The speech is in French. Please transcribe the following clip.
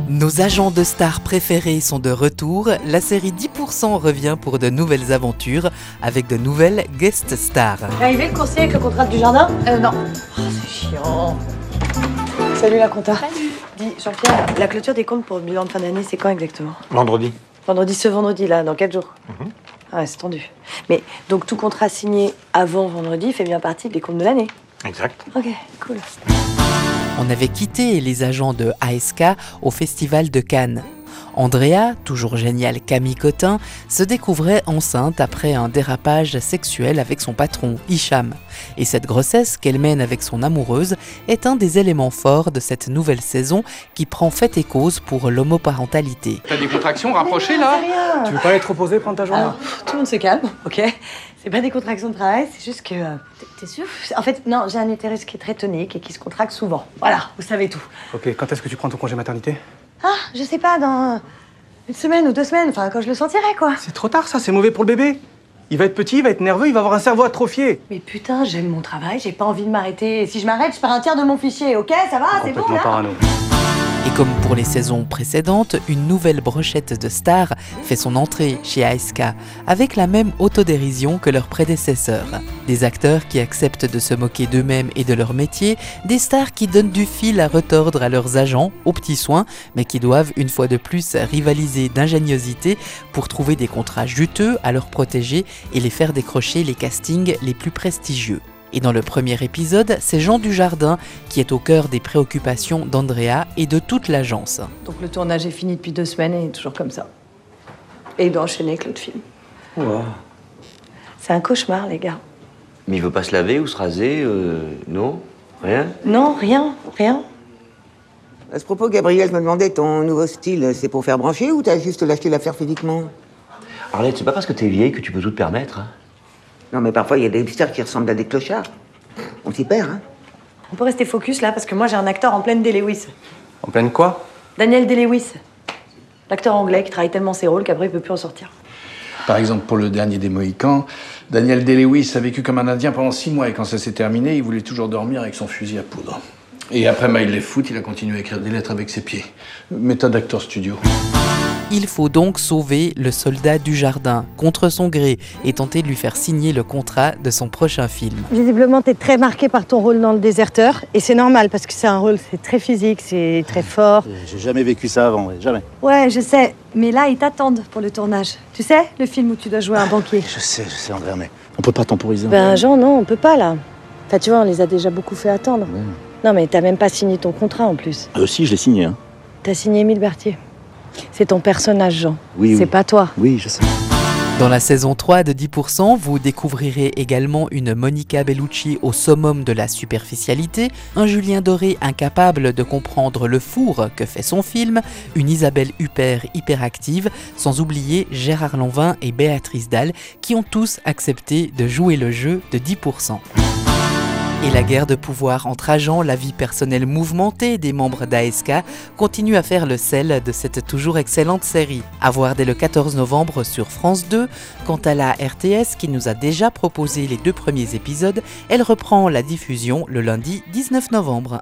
Nos agents de stars préférés sont de retour. La série 10% revient pour de nouvelles aventures avec de nouvelles guest stars. Arrivé le coursier avec le contrat du jardin? Non. Oh, c'est chiant. Salut la compta. Salut. Dis, Jean-Pierre, la clôture des comptes pour le bilan de fin d'année, c'est quand exactement? Vendredi. Ce vendredi, là, dans 4 jours. Ah ouais, c'est tendu. Mais donc tout contrat signé avant vendredi fait bien partie des comptes de l'année. Exact. Ok, cool. On avait quitté les agents de ASK au Festival de Cannes. Andrea, toujours géniale Camille Cotin, se découvrait enceinte après un dérapage sexuel avec son patron, Hicham. Et cette grossesse qu'elle mène avec son amoureuse est un des éléments forts de cette nouvelle saison qui prend fait et cause pour l'homoparentalité. T'as des contractions rapprochées là? Rien. Tu veux pas être reposé, prendre ta journée? Alors, tout le monde se calme, ok? C'est pas des contractions de travail, c'est juste que... T'es sûr? En fait, non, j'ai un utérus qui est très tonique et qui se contracte souvent. Voilà, vous savez tout. Ok, quand est-ce que tu prends ton congé maternité? Ah, je sais pas, dans 1 semaine ou 2 semaines, enfin, quand je le sentirai, quoi. C'est trop tard, ça, c'est mauvais pour le bébé. Il va être petit, il va être nerveux, il va avoir un cerveau atrophié. Mais putain, j'aime mon travail, j'ai pas envie de m'arrêter. Et si je m'arrête, je perds un tiers de mon fichier, ok? Ça va, c'est bon, Complètement là? parano. Et comme pour les saisons précédentes, une nouvelle brochette de stars fait son entrée chez ASK, avec la même autodérision que leurs prédécesseurs. Des acteurs qui acceptent de se moquer d'eux-mêmes et de leur métier, des stars qui donnent du fil à retordre à leurs agents, aux petits soins, mais qui doivent une fois de plus rivaliser d'ingéniosité pour trouver des contrats juteux à leur protéger et les faire décrocher les castings les plus prestigieux. Et dans le premier épisode, c'est Jean Dujardin qui est au cœur des préoccupations d'Andrea et de toute l'agence. Donc le tournage est fini depuis 2 semaines et toujours comme ça. Et il doit enchaîner avec l'autre film. Wow. C'est un cauchemar, les gars. Mais il veut pas se laver ou se raser, non? Rien? Non, rien. À ce propos, Gabriel, je me demandais, ton nouveau style, c'est pour faire brancher ou t'as juste lâché l'affaire physiquement? Arlette, c'est pas parce que t'es vieille que tu peux tout te permettre, hein? Non, mais parfois, il y a des hipsters qui ressemblent à des clochards. On s'y perd, hein? On peut rester focus, là, parce que moi, j'ai un acteur en pleine Day-Lewis. En pleine quoi? Daniel Day-Lewis. L'acteur anglais qui travaille tellement ses rôles qu'après, il peut plus en sortir. Par exemple, pour le dernier des Mohicans, Daniel Day-Lewis a vécu comme un Indien pendant 6 mois et quand ça s'est terminé, il voulait toujours dormir avec son fusil à poudre. Et après Mail les Foot, il a continué à écrire des lettres avec ses pieds. Méthode acteur studio. Il faut donc sauver le soldat Dujardin contre son gré et tenter de lui faire signer le contrat de son prochain film. Visiblement, t'es très marqué par ton rôle dans Le Déserteur. Et c'est normal, parce que c'est un rôle, c'est très physique, c'est très fort. J'ai jamais vécu ça avant, ouais, jamais. Ouais, je sais. Mais là, ils t'attendent pour le tournage. Tu sais, le film où tu dois jouer un banquier. Je sais, Andrea, mais on peut pas temporiser. Ben, Jean, non, on peut pas, là. Enfin, tu vois, on les a déjà beaucoup fait attendre. Ouais. Non, mais t'as même pas signé ton contrat, en plus. Si, je l'ai signé, hein. T'as signé Émile Berthier. C'est ton personnage, Jean. Oui, c'est oui. pas toi. Oui, je sais. Dans la saison 3 de 10%, vous découvrirez également une Monica Bellucci au summum de la superficialité, un Julien Doré incapable de comprendre le four que fait son film, une Isabelle Huppert hyperactive, sans oublier Gérard Lanvin et Béatrice Dalle qui ont tous accepté de jouer le jeu de 10%. Et la guerre de pouvoir entre agents, la vie personnelle mouvementée des membres d'ASK continue à faire le sel de cette toujours excellente série. À voir dès le 14 novembre sur France 2. Quant à la RTS qui nous a déjà proposé les 2 premiers épisodes, elle reprend la diffusion le lundi 19 novembre.